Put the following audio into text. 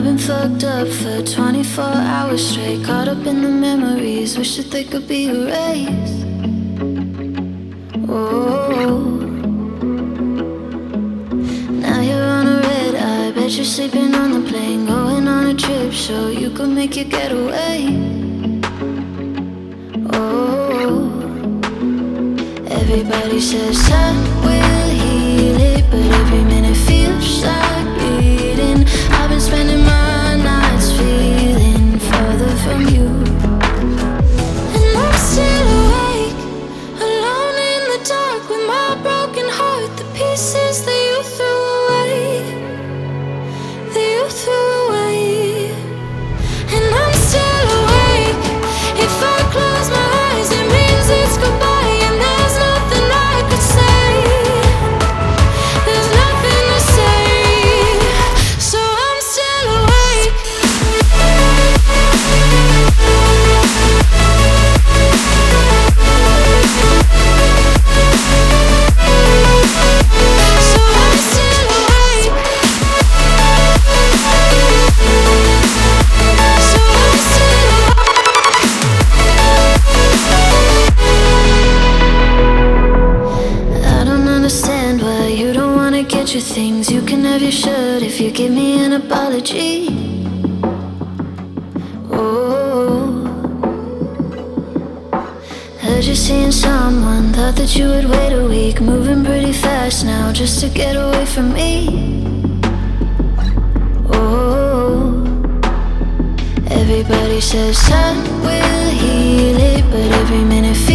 been fucked up for 24 hours straight, caught up in the memories, wish that they could be erased. Oh, now you're on a red eye, bet you're sleeping on the plane, going on a trip so you could make your getaway. Oh, everybody says time will heal it, but every minute feels like bleeding. I've been spending my nights feeling further from you, and I'm still awake, alone in the dark with my broken heart, the pieces that you threw away, that you threw away. And I'm still awake, if I close my eyes it means it's goodbye, and there's nothing I could say, there's nothing to say, so I'm still awake. So I'm still awake. So I'm still I don't understand why you don't wanna get your things. You can have your shirt if you give me an apology. Oh, heard you seeing someone, thought that you would wait a week, moving pretty fast now just to get away from me. Oh, everybody says time will heal it, but every minute